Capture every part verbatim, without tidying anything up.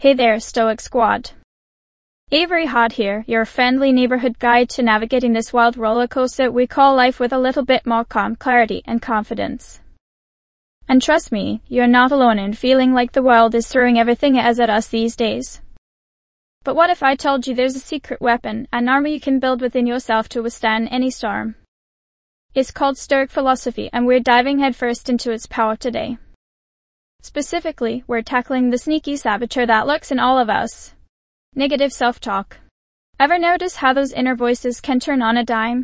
Hey there, Stoic Squad. Avery Hod here, your friendly neighborhood guide to navigating this wild roller coaster we call life with a little bit more calm, clarity, and confidence. And trust me, you're not alone in feeling like the world is throwing everything it has at us these days. But what if I told you there's a secret weapon, an armor you can build within yourself to withstand any storm? It's called Stoic philosophy, and we're diving headfirst into its power today. Specifically, we're tackling the sneaky saboteur that lurks in all of us. Negative self-talk. Ever notice how those inner voices can turn on a dime?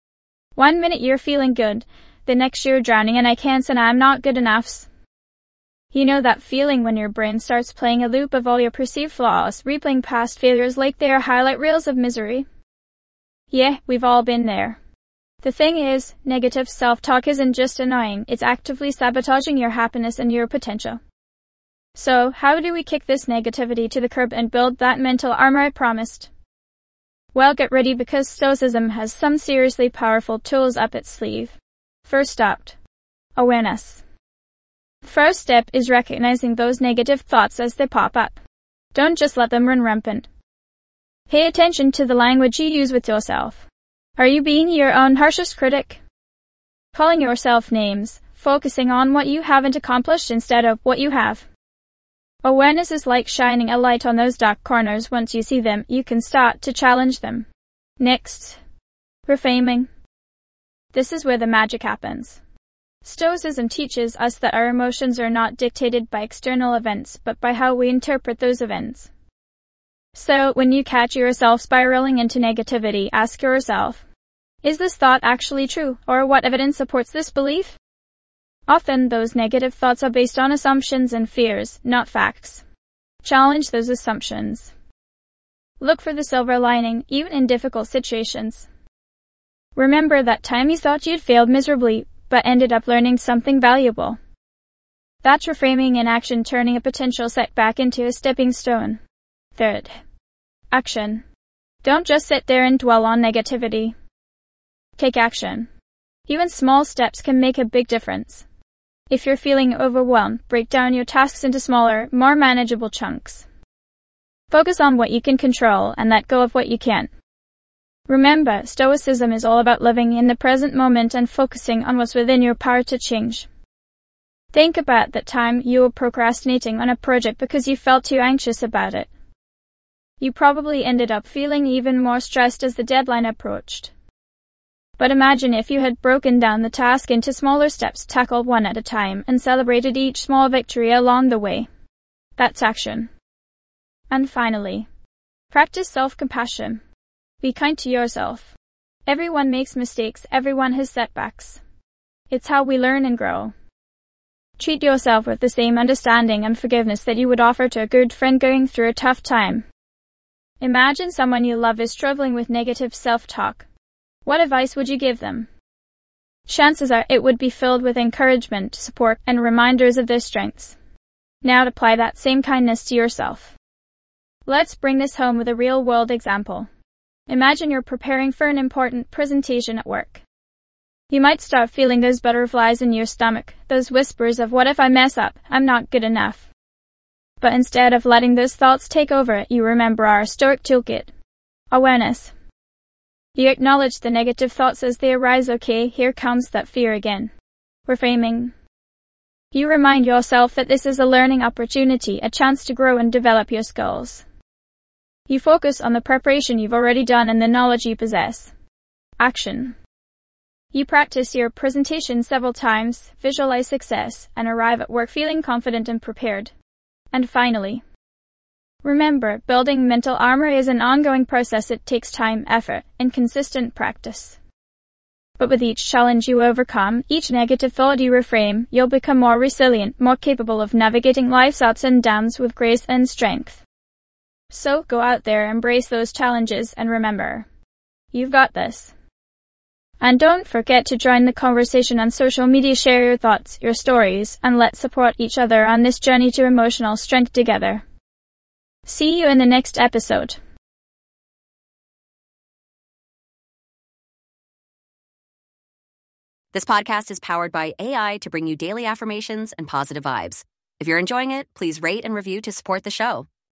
One minute you're feeling good, the next you're drowning in I can'ts and I'm not good enoughs. You know that feeling when your brain starts playing a loop of all your perceived flaws, replaying past failures like they are highlight reels of misery? Yeah, we've all been there. The thing is, negative self-talk isn't just annoying, it's actively sabotaging your happiness and your potential. So, how do we kick this negativity to the curb and build that mental armor I promised? Well, get ready because Stoicism has some seriously powerful tools up its sleeve. First up, awareness. First step is recognizing those negative thoughts as they pop up. Don't just let them run rampant. Pay attention to the language you use with yourself. Are you being your own harshest critic? Calling yourself names, focusing on what you haven't accomplished instead of what you have. Awareness is like shining a light on those dark corners. Once you see them, you can start to challenge them. Next, reframing. This is where the magic happens. Stoicism teaches us that our emotions are not dictated by external events, but by how we interpret those events. So, when you catch yourself spiraling into negativity, ask yourself, is this thought actually true, or what evidence supports this belief? Often, those negative thoughts are based on assumptions and fears, not facts. Challenge those assumptions. Look for the silver lining, even in difficult situations. Remember that time you thought you'd failed miserably, but ended up learning something valuable. That's reframing in action, turning a potential setback into a stepping stone. Third, action. Don't just sit there and dwell on negativity. Take action. Even small steps can make a big difference. If you're feeling overwhelmed, break down your tasks into smaller, more manageable chunks. Focus on what you can control and let go of what you can't. Remember, Stoicism is all about living in the present moment and focusing on what's within your power to change. Think about that time you were procrastinating on a project because you felt too anxious about it. You probably ended up feeling even more stressed as the deadline approached. But imagine if you had broken down the task into smaller steps, tackled one at a time, and celebrated each small victory along the way. That's action. And finally, practice self-compassion. Be kind to yourself. Everyone makes mistakes, everyone has setbacks. It's how we learn and grow. Treat yourself with the same understanding and forgiveness that you would offer to a good friend going through a tough time. Imagine someone you love is struggling with negative self-talk. What advice would you give them? Chances are it would be filled with encouragement, support, and reminders of their strengths. Now apply that same kindness to yourself. Let's bring this home with a real-world example. Imagine you're preparing for an important presentation at work. You might start feeling those butterflies in your stomach, those whispers of what if I mess up, I'm not good enough. But instead of letting those thoughts take over, you remember our Stoic toolkit. Awareness. You acknowledge the negative thoughts as they arise. Okay, here comes that fear again. Reframing. You remind yourself that this is a learning opportunity, a chance to grow and develop your skills. You focus on the preparation you've already done and the knowledge you possess. Action. You practice your presentation several times, visualize success, and arrive at work feeling confident and prepared. And finally, remember, building mental armor is an ongoing process. It takes time, effort, and consistent practice. But with each challenge you overcome, each negative thought you reframe, you'll become more resilient, more capable of navigating life's ups and downs with grace and strength. So, go out there, embrace those challenges, and remember, you've got this. And don't forget to join the conversation on social media, share your thoughts, your stories, and let's support each other on this journey to emotional strength together. See you in the next episode. This podcast is powered by A I to bring you daily affirmations and positive vibes. If you're enjoying it, please rate and review to support the show.